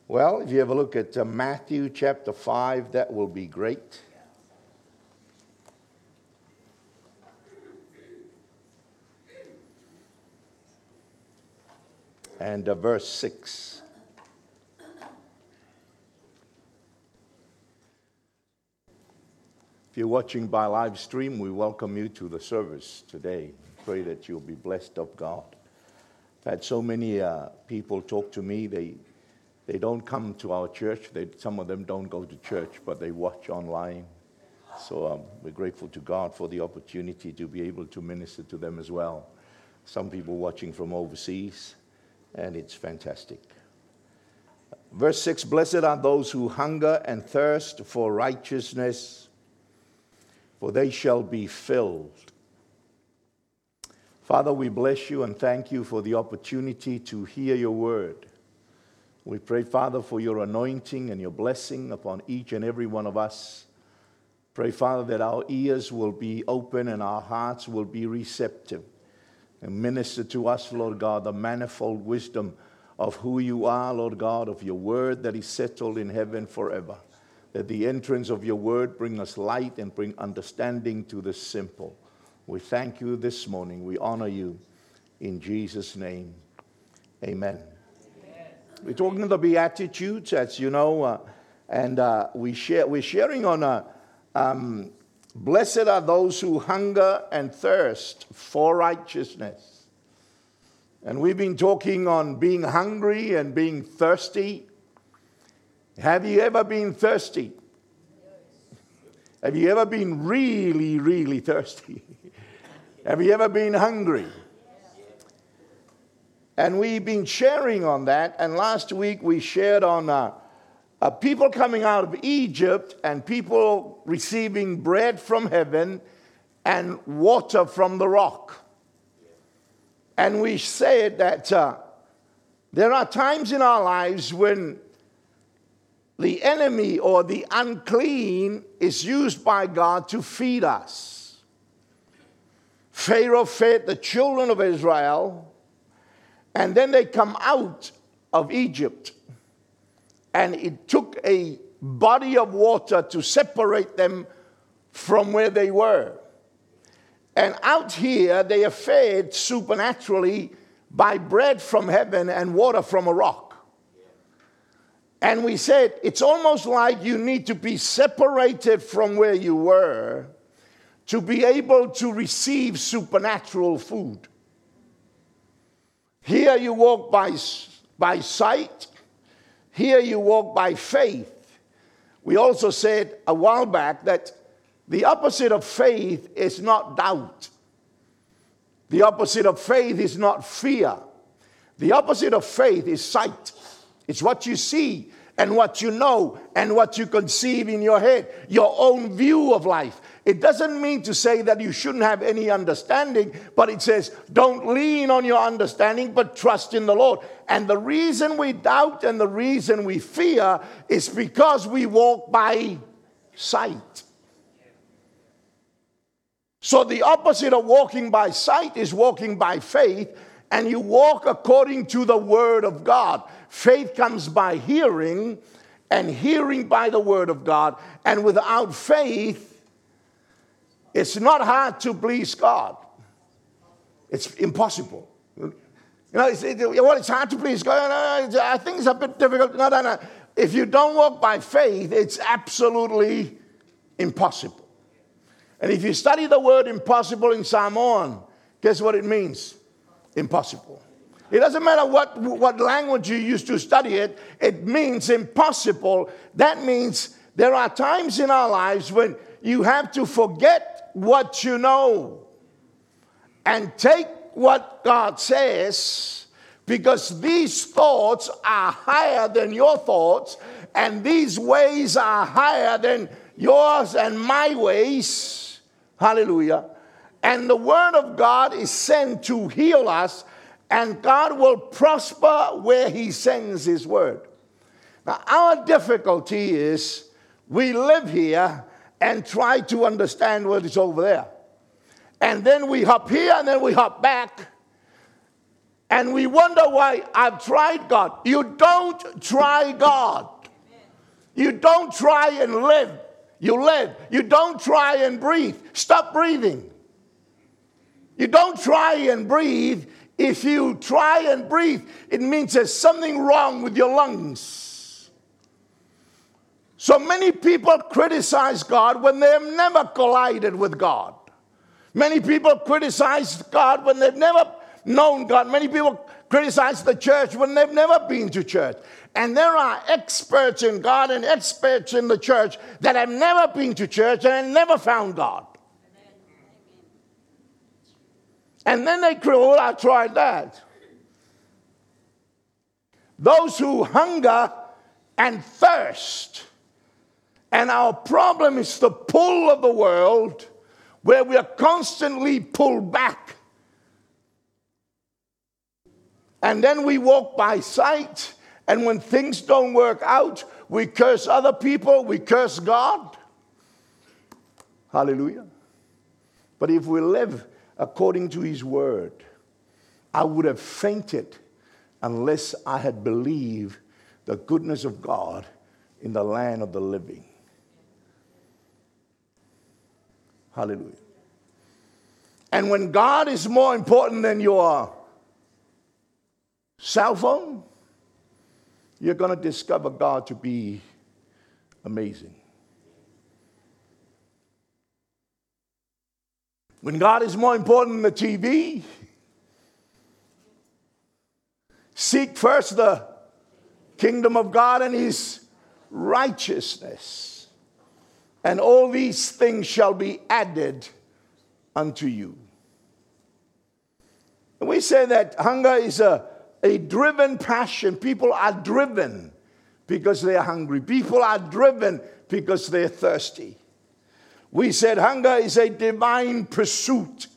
Well, if you have a look at Matthew chapter 5, that will be great. And verse 6. If you're watching by live stream, we welcome you to the service today. Pray that you'll be blessed of God. I've had so many people talk to me. They don't come to our church. Some of them don't go to church, but they watch online. So we're grateful to God for the opportunity to be able to minister to them as well. Some people watching from overseas, and it's fantastic. Verse 6, blessed are those who hunger and thirst for righteousness, for they shall be filled. Father, we bless you and thank you for the opportunity to hear your word. We pray, Father, for your anointing and your blessing upon each and every one of us. Pray, Father, that our ears will be open and our hearts will be receptive. And minister to us, Lord God, the manifold wisdom of who you are, Lord God, of your word that is settled in heaven forever. That the entrance of your word bring us light and bring understanding to the simple. We thank you this morning. We honor you in Jesus' name. Amen. We're talking of the Beatitudes, as you know, and we're sharing on blessed are those who hunger and thirst for righteousness. And we've been talking on being hungry and being thirsty. Have you ever been thirsty? Have you ever been really, really thirsty? Have you ever been hungry? And we've been sharing on that. And last week we shared on people coming out of Egypt and people receiving bread from heaven and water from the rock. And we said that there are times in our lives when the enemy or the unclean is used by God to feed us. Pharaoh fed the children of Israel, and then they come out of Egypt. And it took a body of water to separate them from where they were. And out here, they are fed supernaturally by bread from heaven and water from a rock. And we said, it's almost like you need to be separated from where you were to be able to receive supernatural food. Here you walk by sight. Here you walk by faith. We also said a while back that the opposite of faith is not doubt. The opposite of faith is not fear. The opposite of faith is sight. It's what you see and what you know and what you conceive in your head, your own view of life. It doesn't mean to say that you shouldn't have any understanding, but it says don't lean on your understanding, but trust in the Lord. And the reason we doubt and the reason we fear is because we walk by sight. So the opposite of walking by sight is walking by faith, and you walk according to the word of God. Faith comes by hearing, and hearing by the word of God. And without faith, it's not hard to please God. It's impossible. You know, it's hard to please God. I think it's a bit difficult. No. If you don't walk by faith, it's absolutely impossible. And if you study the word impossible in Samoan, guess what it means? Impossible. It doesn't matter what language you use to study it, it means impossible. That means there are times in our lives when you have to forget what you know and take what God says, because these thoughts are higher than your thoughts, and these ways are higher than yours and my ways. Hallelujah. And the word of God is sent to heal us, and God will prosper where he sends his word. Now, our difficulty is we live here and try to understand what is over there. And then we hop here and then we hop back. And we wonder why I've tried God. You don't try God. You don't try and live. You live. You don't try and breathe. Stop breathing. You don't try and breathe. If you try and breathe, it means there's something wrong with your lungs. So many people criticize God when they have never collided with God. Many people criticize God when they've never known God. Many people criticize the church when they've never been to church. And there are experts in God and experts in the church that have never been to church and have never found God. And then they cry, well, I tried that. Those who hunger and thirst. And our problem is the pull of the world, where we are constantly pulled back. And then we walk by sight. And when things don't work out, we curse other people, we curse God. Hallelujah. But if we live according to his word, I would have fainted unless I had believed the goodness of God in the land of the living. Hallelujah. And when God is more important than your cell phone, you're going to discover God to be amazing. When God is more important than the TV, seek first the kingdom of God and his righteousness, and all these things shall be added unto you. And we say that hunger is a driven passion. People are driven because they are hungry. People are driven because they're thirsty. We said hunger is a divine pursuit.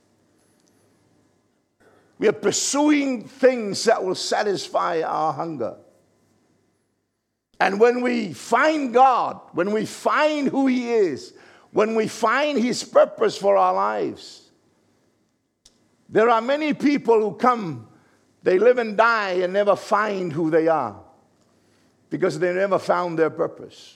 We are pursuing things that will satisfy our hunger. And when we find God, when we find who he is, when we find his purpose for our lives, there are many people who come, they live and die and never find who they are because they never found their purpose.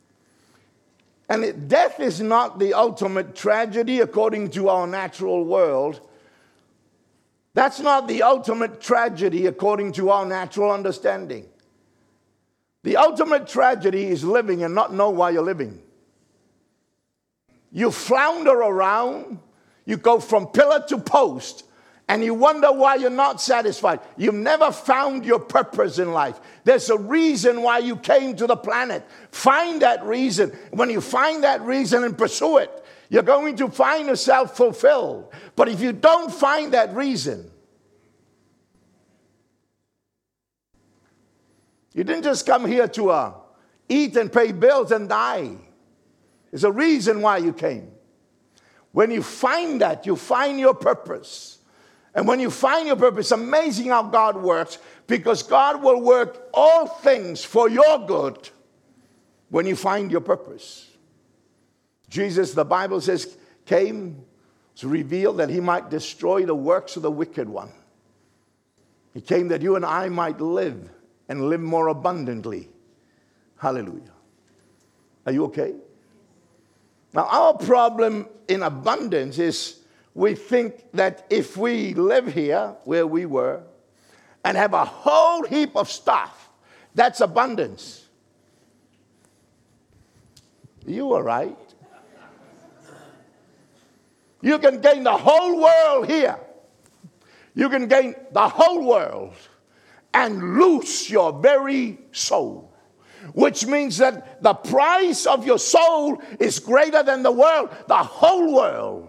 And death is not the ultimate tragedy according to our natural world. That's not the ultimate tragedy according to our natural understanding. The ultimate tragedy is living and not know why you're living. You flounder around, you go from pillar to post, and you wonder why you're not satisfied. You've never found your purpose in life. There's a reason why you came to the planet. Find that reason. When you find that reason and pursue it, you're going to find yourself fulfilled. But if you don't find that reason, you didn't just come here to eat and pay bills and die. There's a reason why you came. When you find that, you find your purpose. And when you find your purpose, it's amazing how God works, because God will work all things for your good when you find your purpose. Jesus, the Bible says, came to reveal that he might destroy the works of the wicked one. He came that you and I might live and live more abundantly. Hallelujah. Are you okay? Now, our problem in abundance is we think that if we live here where we were and have a whole heap of stuff, that's abundance. You are right. You can gain the whole world here. You can gain the whole world and lose your very soul, which means that the price of your soul is greater than the world, the whole world.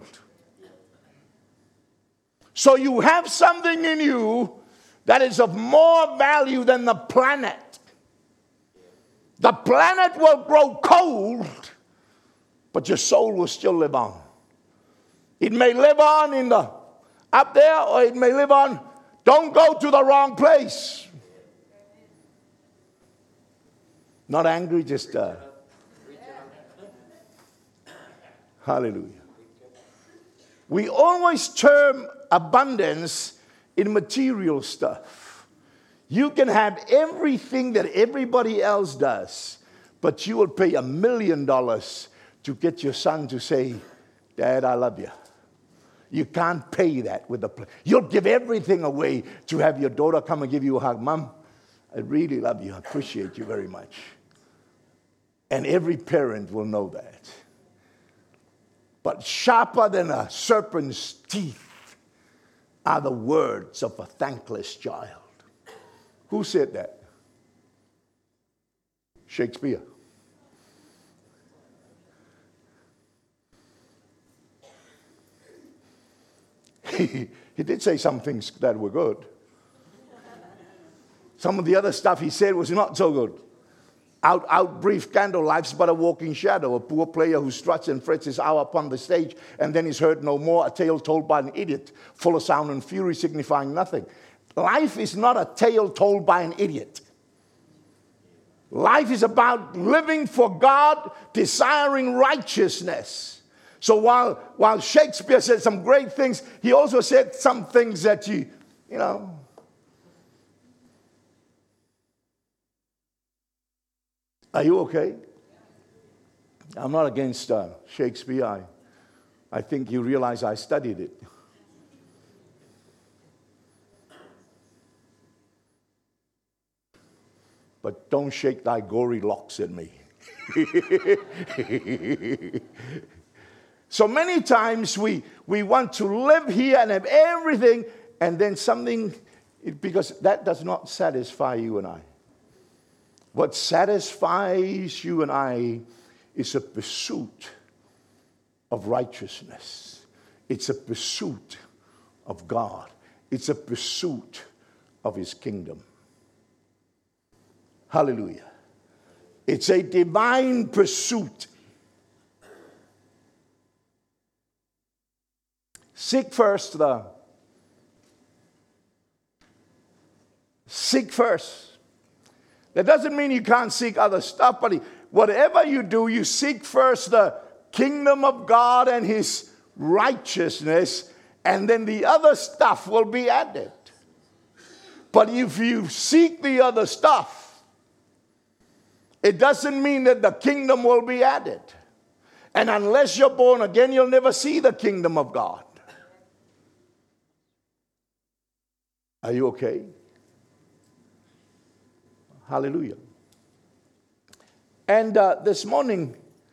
So you have something in you that is of more value than the planet. The planet will grow cold, but your soul will still live on. It may live on up there, or it may live on. Don't go to the wrong place. Not angry, just hallelujah. We always term abundance in material stuff. You can have everything that everybody else does, but you will pay $1 million to get your son to say, Dad, I love you. You can't pay that with you'll give everything away to have your daughter come and give you a hug. Mom, I really love you. I appreciate you very much. And every parent will know that. But sharper than a serpent's teeth are the words of a thankless child. Who said that? Shakespeare. He did say some things that were good. Some of the other stuff he said was not so good. Out brief candle, life's but a walking shadow. A poor player who struts and frets his hour upon the stage and then is heard no more. A tale told by an idiot, full of sound and fury, signifying nothing. Life is not a tale told by an idiot. Life is about living for God, desiring righteousness. So while Shakespeare said some great things, he also said some things that you know. Are you okay? I'm not against Shakespeare. I think you realize I studied it. But don't shake thy gory locks at me. So many times we want to live here and have everything, and then something, because that does not satisfy you and I. What satisfies you and I is a pursuit of righteousness. It's a pursuit of God. It's a pursuit of His kingdom. Hallelujah. It's a divine pursuit. Seek first. That doesn't mean you can't seek other stuff, but whatever you do, you seek first the kingdom of God and His righteousness, and then the other stuff will be added. But if you seek the other stuff, it doesn't mean that the kingdom will be added. And unless you're born again, you'll never see the kingdom of God. Are you okay? Hallelujah. And this morning,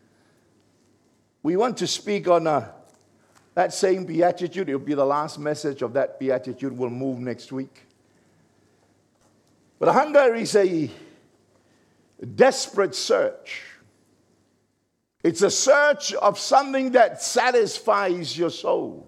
we want to speak on that same beatitude. It will be the last message of that beatitude. We'll move next week. But hunger is a desperate search. It's a search of something that satisfies your soul.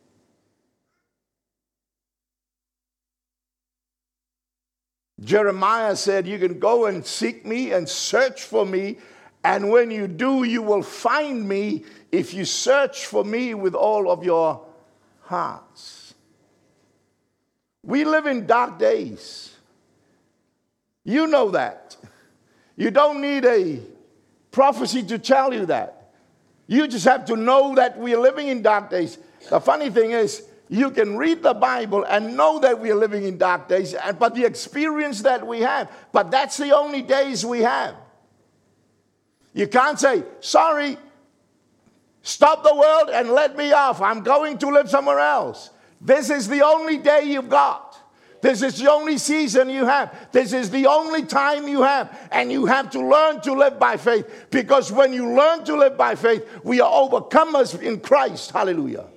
Jeremiah said, you can go and seek me and search for me, and when you do, you will find me if you search for me with all of your hearts. We live in dark days. You know that. You don't need a prophecy to tell you that. You just have to know that we are living in dark days. The funny thing is, you can read the Bible and know that we are living in dark days, but the experience that we have, but that's the only days we have. You can't say, sorry, stop the world and let me off. I'm going to live somewhere else. This is the only day you've got. This is the only season you have. This is the only time you have. And you have to learn to live by faith, because when you learn to live by faith, we are overcomers in Christ. Hallelujah.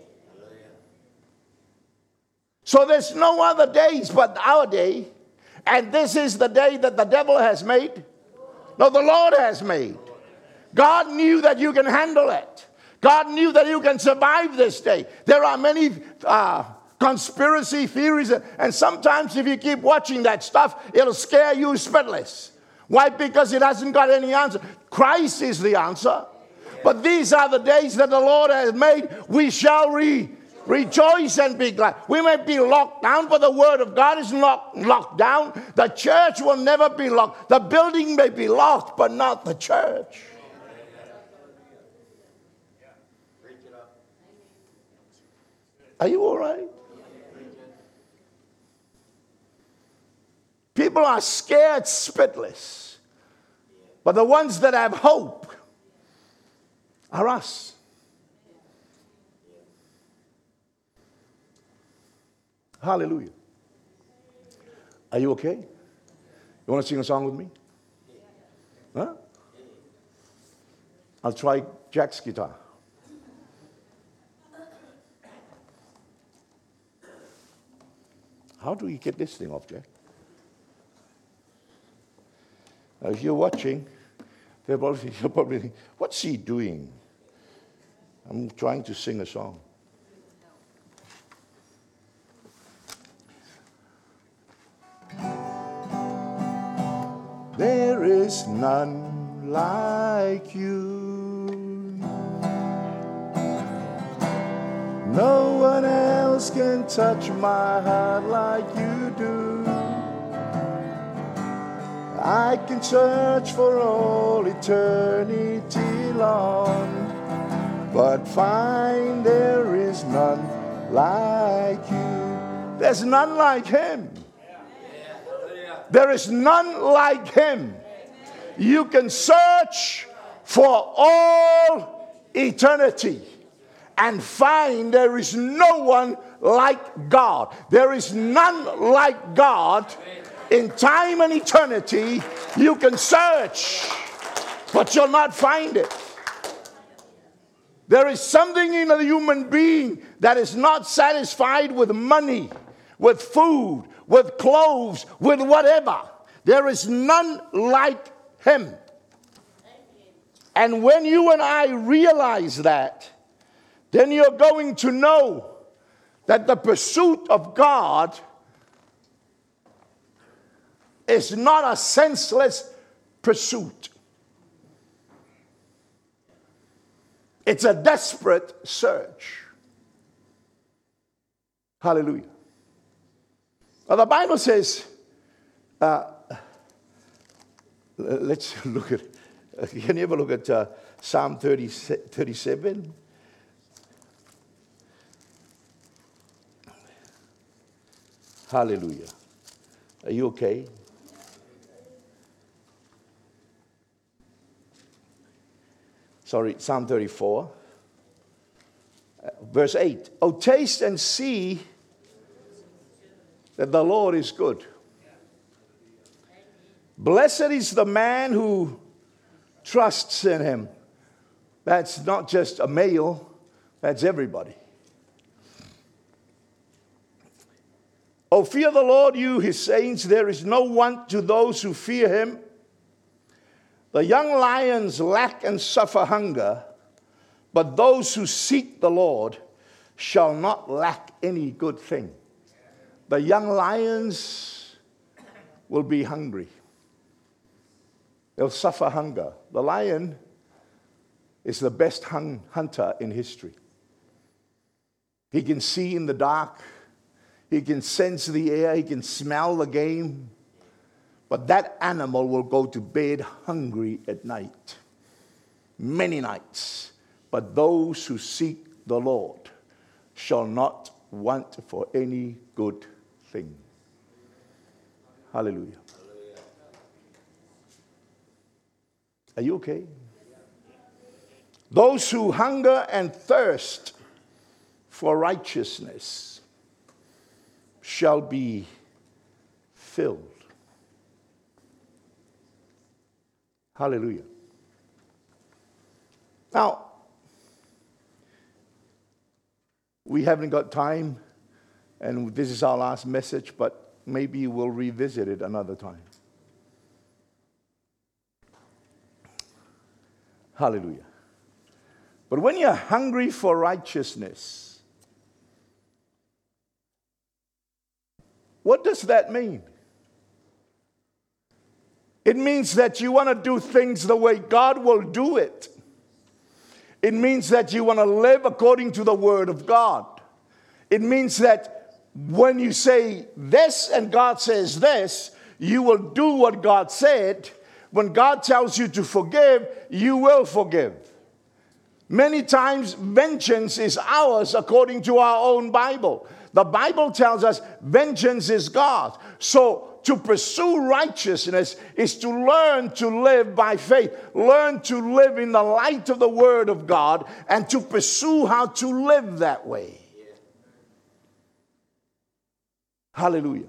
So there's no other days but our day. And this is the day that the devil has made. No, the Lord has made. God knew that you can handle it. God knew that you can survive this day. There are many conspiracy theories. And sometimes if you keep watching that stuff, it'll scare you spitless. Why? Because it hasn't got any answer. Christ is the answer. But these are the days that the Lord has made. We shall rejoice and be glad. We may be locked down, but the word of God is not locked down. The church will never be locked. The building may be locked, but not the church. Are you all right? People are scared spitless. But the ones that have hope are us. Hallelujah. Are you okay? You want to sing a song with me? Huh? I'll try Jack's guitar. How do you get this thing off, Jack? Now, if you're watching, you'll probably think, what's he doing? I'm trying to sing a song. There is none like you. No one else can touch my heart like you do. I can search for all eternity long, but find there is none like you. There's none like him. There is none like him. You can search for all eternity and find there is no one like God. There is none like God. In time and eternity, you can search, but you'll not find it. There is something in a human being that is not satisfied with money, with food, with clothes, with whatever. There is none like him. And when you and I realize that, then you're going to know that the pursuit of God is not a senseless pursuit. It's a desperate search. Hallelujah. Now the Bible says, let's look at, can you ever look at Psalm 37? Hallelujah. Are you okay? Sorry, Psalm 34. Verse 8. Oh, taste and see that the Lord is good. Blessed is the man who trusts in him. That's not just a male, that's everybody. Oh, fear the Lord, you his saints. There is no want to those who fear him. The young lions lack and suffer hunger, but those who seek the Lord shall not lack any good thing. The young lions will be hungry. They'll suffer hunger. The lion is the best hunter in history. He can see in the dark. He can sense the air. He can smell the game. But that animal will go to bed hungry at night. Many nights. But those who seek the Lord shall not want for any good thing. Hallelujah. Are you okay? Those who hunger and thirst for righteousness shall be filled. Hallelujah. Now, we haven't got time, and this is our last message, but maybe we'll revisit it another time. Hallelujah. But when you're hungry for righteousness, what does that mean? It means that you want to do things the way God will do it. It means that you want to live according to the Word of God. It means that when you say this and God says this, you will do what God said. When God tells you to forgive, you will forgive. Many times, vengeance is ours according to our own Bible. The Bible tells us vengeance is God. So to pursue righteousness is to learn to live by faith. Learn to live in the light of the Word of God and to pursue how to live that way. Hallelujah.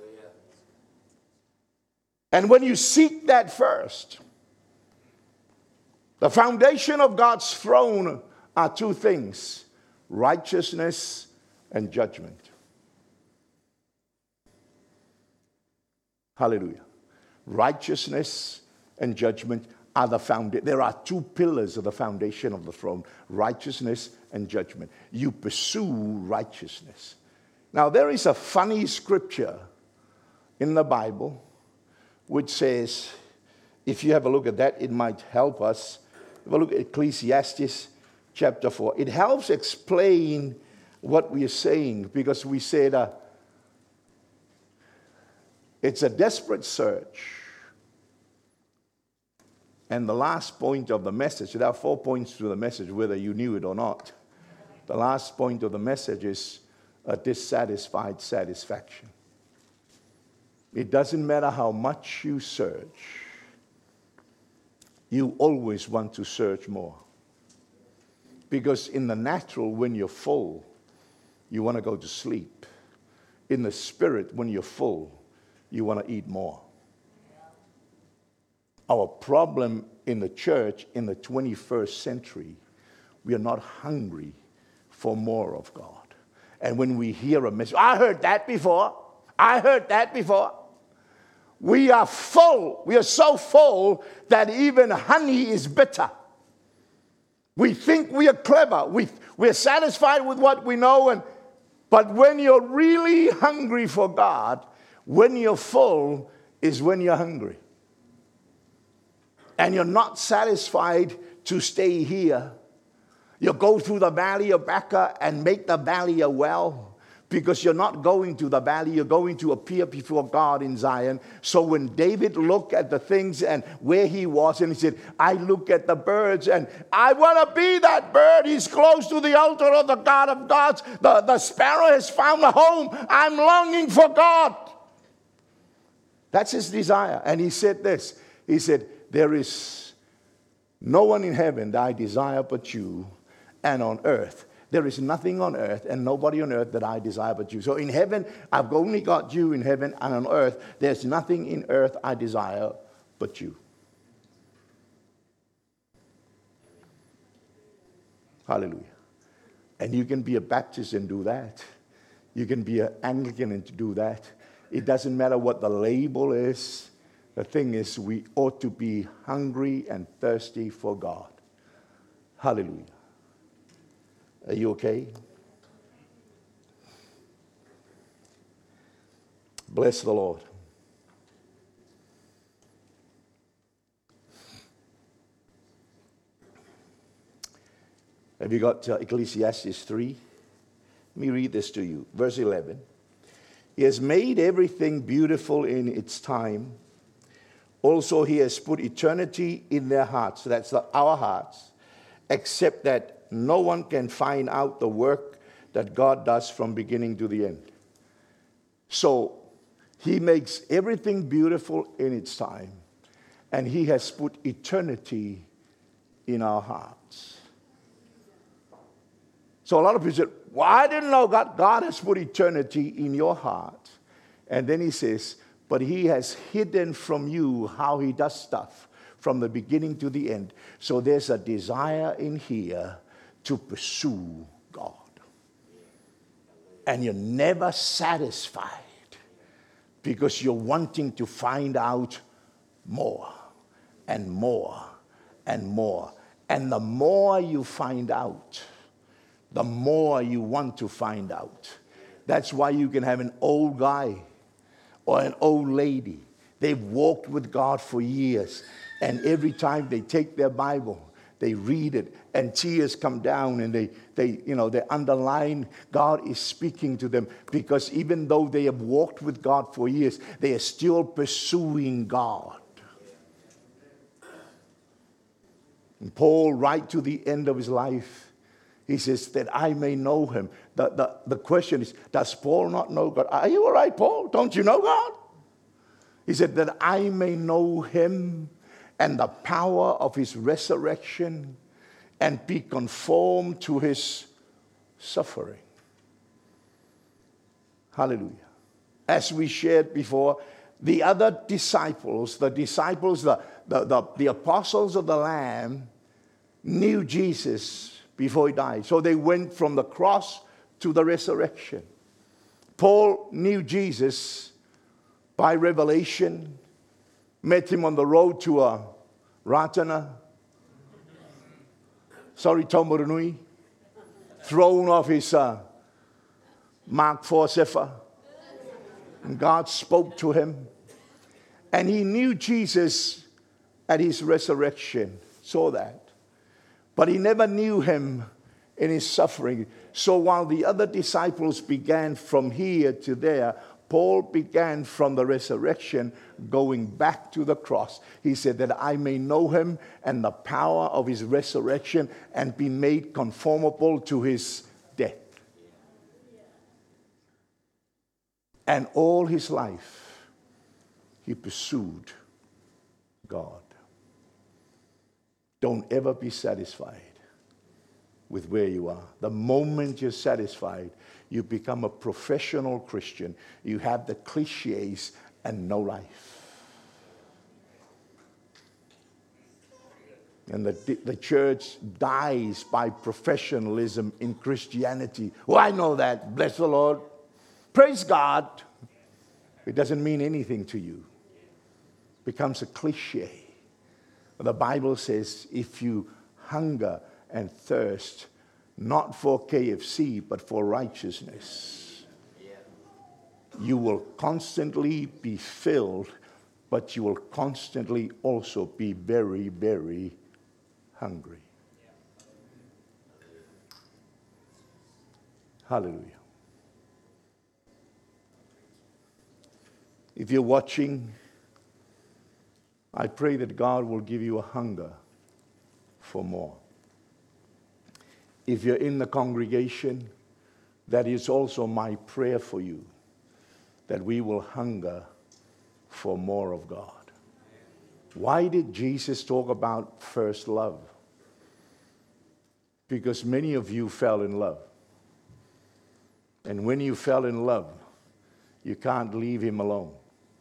And when you seek that first, the foundation of God's throne are two things: righteousness and judgment. Hallelujah. Righteousness and judgment are the foundation. There are two pillars of the foundation of the throne: righteousness and judgment. You pursue righteousness. Now, there is a funny scripture in the Bible which says, if you have a look at that, it might help us. Have a look at Ecclesiastes chapter 4. It helps explain what we are saying, because we said it's a desperate search. And the last point of the message, there are 4 points to the message, whether you knew it or not. The last point of the message is a dissatisfied satisfaction. It doesn't matter how much you search, you always want to search more. Because in the natural, when you're full, you want to go to sleep. In the spirit, when you're full, you want to eat more. Our problem in the church in the 21st century, we are not hungry for more of God. And when we hear a message, I heard that before. We are full. We are so full that even honey is bitter. We think we are clever. We're satisfied with what we know. But when you're really hungry for God, when you're full is when you're hungry. And you're not satisfied to stay here. You go through the valley of Baca and make the valley a well. Because you're not going to the valley, you're going to appear before God in Zion. So when David looked at the things and where he was, and he said, I look at the birds and I want to be that bird. He's close to the altar of the God of gods. The sparrow has found a home. I'm longing for God. That's his desire. And he said this. He said, there is no one in heaven that I desire but you, and on earth there is nothing on earth and nobody on earth that I desire but you. So in heaven, I've only got you in heaven, and on earth, there's nothing in earth I desire but you. Hallelujah. And you can be a Baptist and do that. You can be an Anglican and do that. It doesn't matter what the label is. The thing is, we ought to be hungry and thirsty for God. Hallelujah. Are you okay? Bless the Lord. Have you got Ecclesiastes 3? Let me read this to you. Verse 11. He has made everything beautiful in its time. Also, he has put eternity in their hearts. So that's our hearts. Except that no one can find out the work that God does from beginning to the end. So, he makes everything beautiful in its time. And he has put eternity in our hearts. So a lot of people say, well, I didn't know God has put eternity in your heart. And then he says, but he has hidden from you how he does stuff from the beginning to the end. So there's a desire in here to pursue God. And you're never satisfied because you're wanting to find out more and more and more. And the more you find out, the more you want to find out. That's why you can have an old guy or an old lady. They've walked with God for years. And every time they take their Bible, they read it, and tears come down, and they underline God is speaking to them, because even though they have walked with God for years, they are still pursuing God. And Paul, right to the end of his life, he says that I may know him. The question is, does Paul not know God? Are you all right, Paul? Don't you know God? He said, that I may know him and the power of his resurrection and be conformed to his suffering. Hallelujah. As we shared before, the other disciples, the apostles of the Lamb, knew Jesus before he died. So they went from the cross to the resurrection. Paul knew Jesus by revelation, met him on the road to Tomorunui, thrown off his Mark 4 Sefer. And God spoke to him. And he knew Jesus at his resurrection, saw that. But he never knew him in his suffering. So while the other disciples began from here to there, Paul began from the resurrection, going back to the cross. He said that I may know him and the power of his resurrection and be made conformable to his death. And all his life, he pursued God. Don't ever be satisfied with where you are. The moment you're satisfied, you become a professional Christian. You have the cliches and no life. And the church dies by professionalism in Christianity. Oh, I know that. Bless the Lord. Praise God. It doesn't mean anything to you. It becomes a cliche. The Bible says if you hunger and thirst, not for KFC, but for righteousness, you will constantly be filled, but you will constantly also be very, very hungry. Hallelujah. If you're watching, I pray that God will give you a hunger for more. If you're in the congregation, that is also my prayer for you, that we will hunger for more of God. Why did Jesus talk about first love? Because many of you fell in love. And when you fell in love, you can't leave him alone.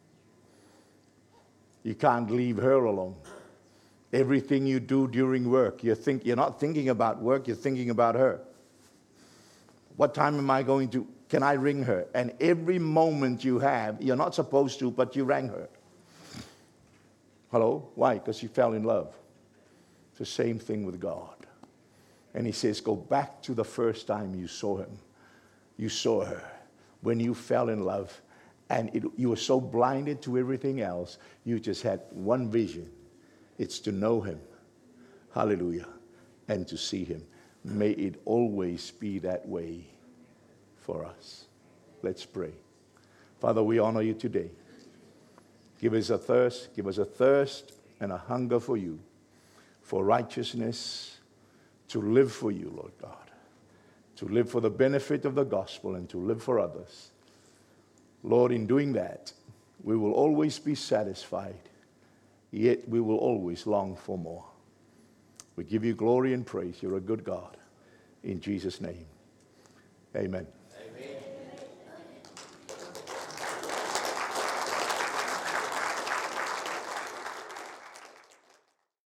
You can't leave her alone. Everything you do during work, you're not thinking about work, you're thinking about her. What time am I going to, can I ring her? And every moment you have, you're not supposed to, but you rang her. Hello? Why? Because you fell in love. It's the same thing with God. And he says, go back to the first time you saw him. You saw her. When you fell in love, and you were so blinded to everything else, you just had one vision. It's to know him. Hallelujah. And to see him. May it always be that way for us. Let's pray. Father, we honor you today. Give us a thirst and a hunger for you, for righteousness, to live for you, Lord God, to live for the benefit of the gospel and to live for others. Lord, in doing that, we will always be satisfied, yet we will always long for more. We give you glory and praise. You're a good God. In Jesus' name, amen.